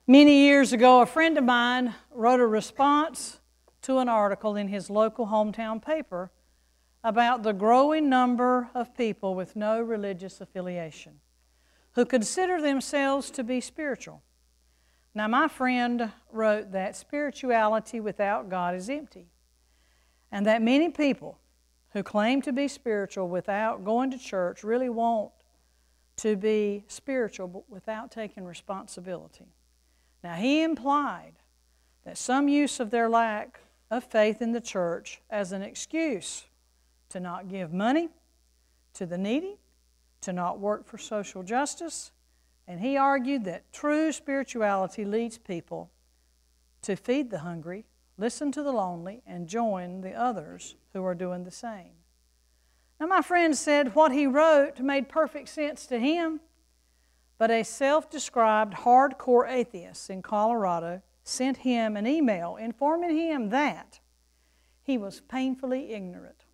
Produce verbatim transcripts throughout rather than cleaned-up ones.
Many years ago, a friend of mine wrote a response to an article in his local hometown paper about the growing number of people with no religious affiliation who consider themselves to be spiritual. Now, my friend wrote that spirituality without God is empty, and that many people who claim to be spiritual without going to church really want to be spiritual but without taking responsibility. Now, he implied that some use of their lack of faith in the church as an excuse to not give money to the needy, to not work for social justice, and he argued that true spirituality leads people to feed the hungry, listen to the lonely, and join the others who are doing the same. Now, my friend said what he wrote made perfect sense to him, but a self-described hardcore atheist in Colorado sent him an email informing him that he was painfully ignorant.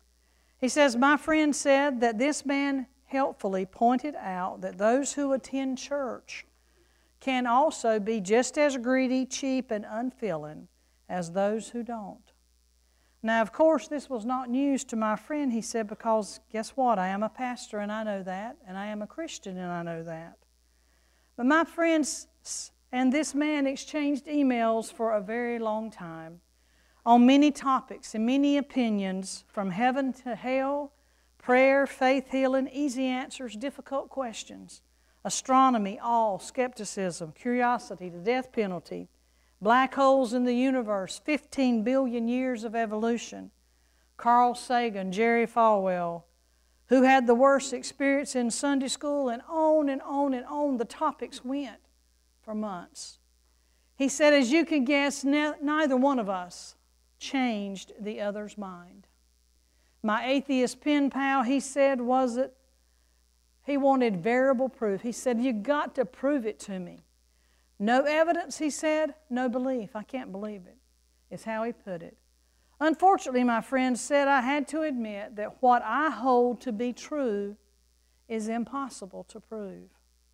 He says, my friend said that this man helpfully pointed out that those who attend church can also be just as greedy, cheap, and unfeeling as those who don't. Now, of course, this was not news to my friend, he said, because guess what? I am a pastor and I know that, and I am a Christian and I know that. But my friends and this man exchanged emails for a very long time on many topics and many opinions, from heaven to hell, prayer, faith healing, easy answers, difficult questions, astronomy, awe, skepticism, curiosity, the death penalty, black holes in the universe, fifteen billion years of evolution, Carl Sagan, Jerry Falwell, who had the worst experience in Sunday school, and on and on and on the topics went for months. He said, as you can guess, ne- neither one of us changed the other's mind. My atheist pen pal, he said, was it, he wanted variable proof. He said, you got to prove it to me. No evidence, he said, no belief. I can't believe it, is how he put it. Unfortunately, my friend said, I had to admit that what I hold to be true is impossible to prove.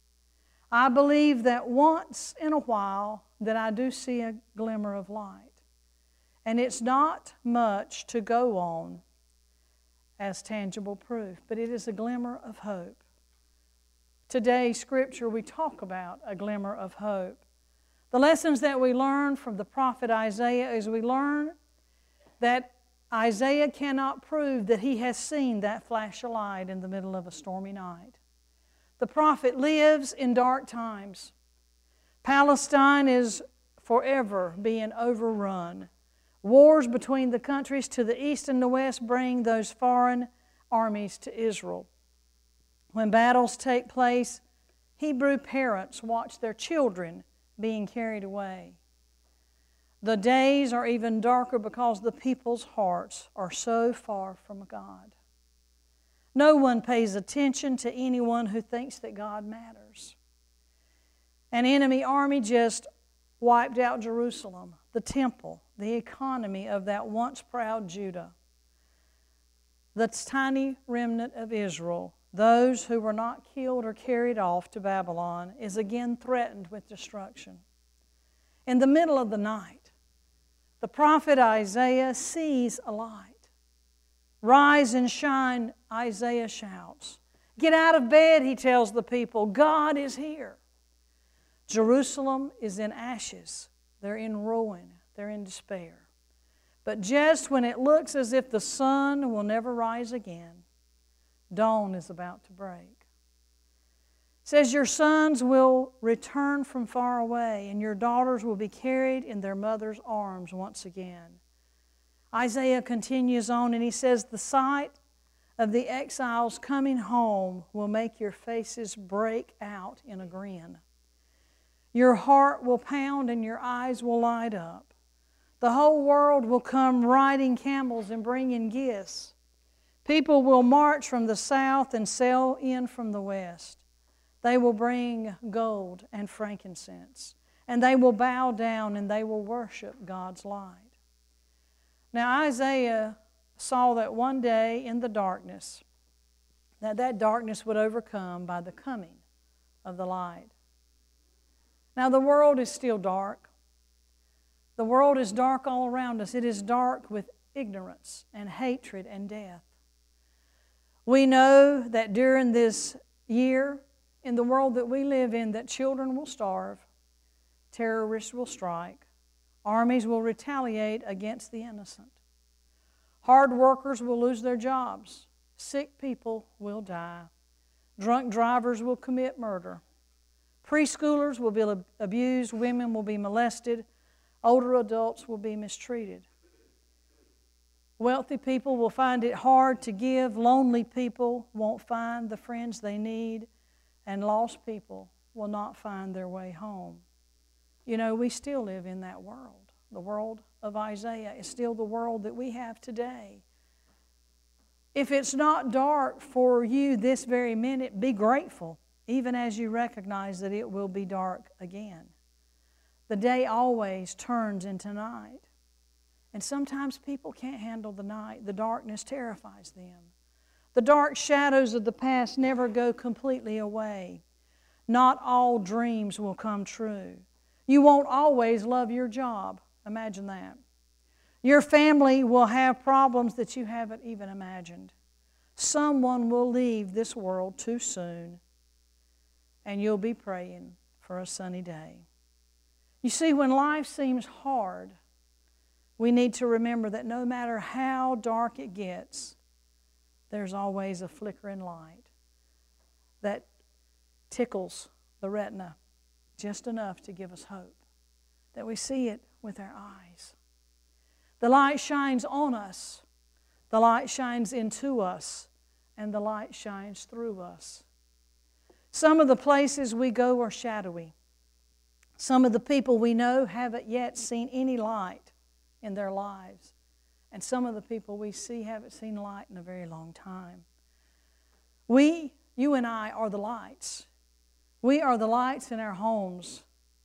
I believe that once in a while that I do see a glimmer of light. And it's not much to go on as tangible proof, but it is a glimmer of hope. Today's scripture, we talk about a glimmer of hope. The lessons that we learn from the prophet Isaiah is we learn that Isaiah cannot prove that he has seen that flash of light in the middle of a stormy night. The prophet lives in dark times. Palestine is forever being overrun. Wars between the countries to the east and the west bring those foreign armies to Israel. When battles take place, Hebrew parents watch their children being carried away. The days are even darker because the people's hearts are so far from God. No one pays attention to anyone who thinks that God matters. An enemy army just wiped out Jerusalem, the temple, the economy of that once proud Judah. The tiny remnant of Israel, those who were not killed or carried off to Babylon, is again threatened with destruction. In the middle of the night, the prophet Isaiah sees a light. Rise and shine, Isaiah shouts. Get out of bed, he tells the people. God is here. Jerusalem is in ashes. They're in ruin. They're in despair. But just when it looks as if the sun will never rise again, dawn is about to break. It says, your sons will return from far away, and your daughters will be carried in their mother's arms once again. Isaiah continues on, and he says, the sight of the exiles coming home will make your faces break out in a grin. Your heart will pound and your eyes will light up. The whole world will come riding camels and bringing gifts. People will march from the south and sail in from the west. They will bring gold and frankincense, and they will bow down and they will worship God's light. Now Isaiah saw that one day in the darkness, that that darkness would overcome by the coming of the light. Now, the world is still dark. The world is dark all around us. It is dark with ignorance and hatred and death. We know that during this year, in the world that we live in, that children will starve, terrorists will strike, armies will retaliate against the innocent, hard workers will lose their jobs, sick people will die, drunk drivers will commit murder, preschoolers will be abused, women will be molested, older adults will be mistreated. Wealthy people will find it hard to give, lonely people won't find the friends they need, and lost people will not find their way home. You know, we still live in that world. The world of Isaiah is still the world that we have today. If it's not dark for you this very minute, be grateful, even as you recognize that it will be dark again. The day always turns into night. And sometimes people can't handle the night. The darkness terrifies them. The dark shadows of the past never go completely away. Not all dreams will come true. You won't always love your job. Imagine that. Your family will have problems that you haven't even imagined. Someone will leave this world too soon, and you'll be praying for a sunny day. You see, when life seems hard, we need to remember that no matter how dark it gets, there's always a flickering light that tickles the retina just enough to give us hope, that we see it with our eyes. The light shines on us, the light shines into us, and the light shines through us. Some of the places we go are shadowy. Some of the people we know haven't yet seen any light in their lives. And some of the people we see haven't seen light in a very long time. We, you and I, are the lights. We are the lights in our homes.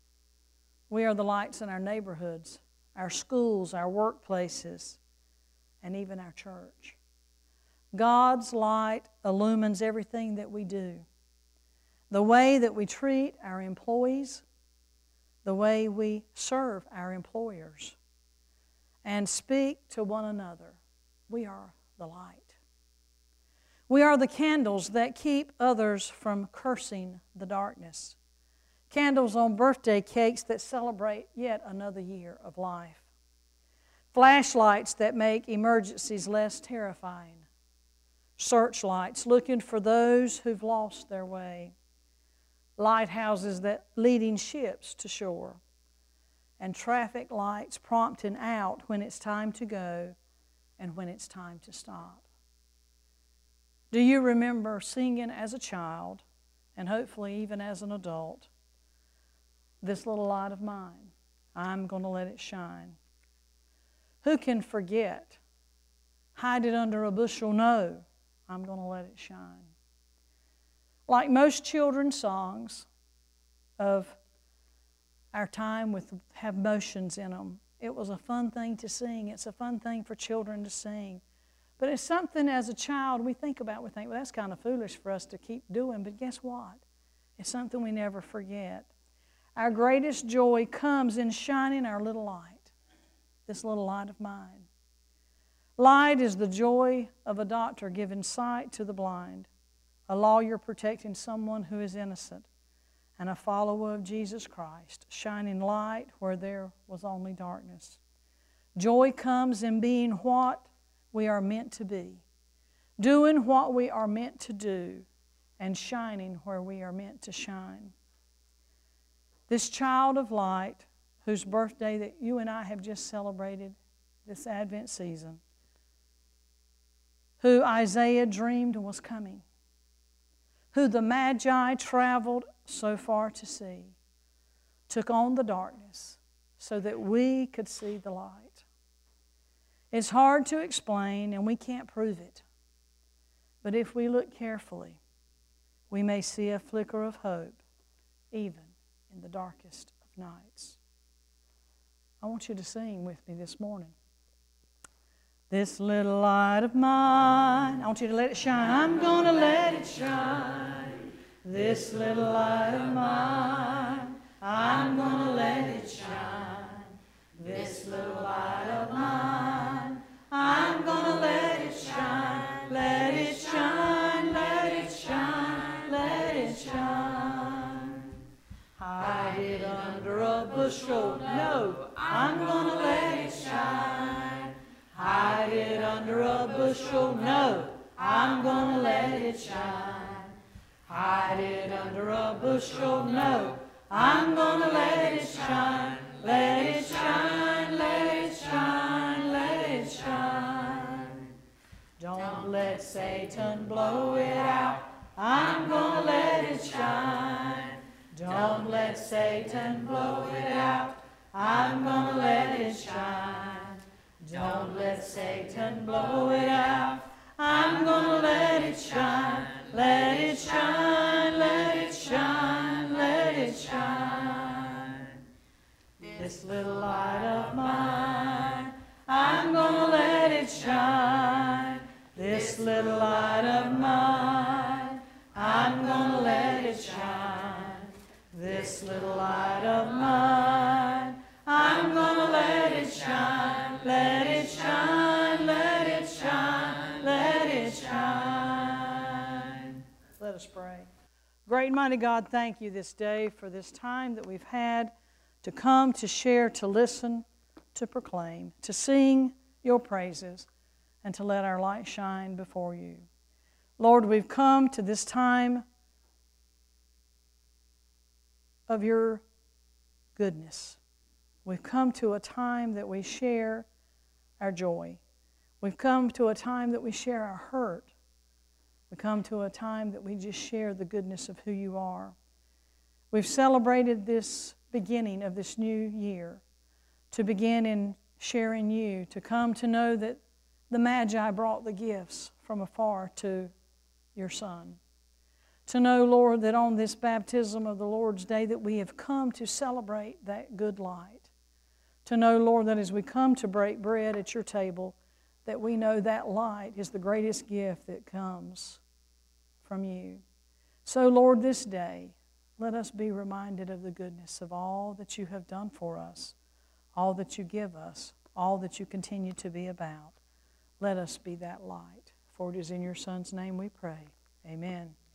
We are the lights in our neighborhoods, our schools, our workplaces, and even our church. God's light illumines everything that we do. The way that we treat our employees, the way we serve our employers, and speak to one another. We are the light. We are the candles that keep others from cursing the darkness. Candles on birthday cakes that celebrate yet another year of life. Flashlights that make emergencies less terrifying. Searchlights looking for those who've lost their way. Lighthouses that leading ships to shore. And traffic lights prompting out when it's time to go and when it's time to stop. Do you remember singing as a child, and hopefully even as an adult, "This little light of mine, I'm going to let it shine"? Who can forget? Hide it under a bushel? No, I'm going to let it shine. Like most children's songs of our time with have motions in them. It was a fun thing to sing. It's a fun thing for children to sing. But it's something as a child we think about. We think, well, that's kind of foolish for us to keep doing. But guess what? It's something we never forget. Our greatest joy comes in shining our little light, this little light of mine. Light is the joy of a doctor giving sight to the blind, a lawyer protecting someone who is innocent, and a follower of Jesus Christ, shining light where there was only darkness. Joy comes in being what we are meant to be, doing what we are meant to do, and shining where we are meant to shine. This child of light, whose birthday that you and I have just celebrated this Advent season, who Isaiah dreamed was coming, who the Magi traveled so far to see, took on the darkness so that we could see the light. It's hard to explain, and we can't prove it. But if we look carefully, we may see a flicker of hope, even in the darkest of nights. I want you to sing with me this morning. This little light of mine, I want you to let it shine. I'm going to let it shine. This little light of mine, I'm bushel. No, I'm gonna let it shine. Hide it under a bushel. No, I'm gonna let it shine. Hide it under a bushel. No, I'm gonna let it shine. Let it shine, let it shine, let it shine. Don't let Satan blow it out. I'm gonna let it shine. Don't let Satan blow it out. I'm gonna let it shine. Don't let Satan blow it out. I'm gonna let it shine. Let it shine, let it shine, let it shine. This little light of mine, I'm gonna let it shine. This little light of mine, I'm gonna let it shine. This little light of mine, I'm gonna let it shine. Let it shine, let it shine, let it shine. Let us pray. Great and mighty God, thank you this day for this time that we've had to come, to share, to listen, to proclaim, to sing your praises, and to let our light shine before you. Lord, we've come to this time of your goodness. We've come to a time that we share our joy. We've come to a time that we share our hurt. We come to a time that we just share the goodness of who you are. We've celebrated this beginning of this new year to begin in sharing you, to come to know that the Magi brought the gifts from afar to your Son. To know, Lord, that on this baptism of the Lord's Day that we have come to celebrate that good light. To know, Lord, that as we come to break bread at your table, that we know that light is the greatest gift that comes from you. So, Lord, this day, let us be reminded of the goodness of all that you have done for us, all that you give us, all that you continue to be about. Let us be that light. For it is in your Son's name we pray. Amen.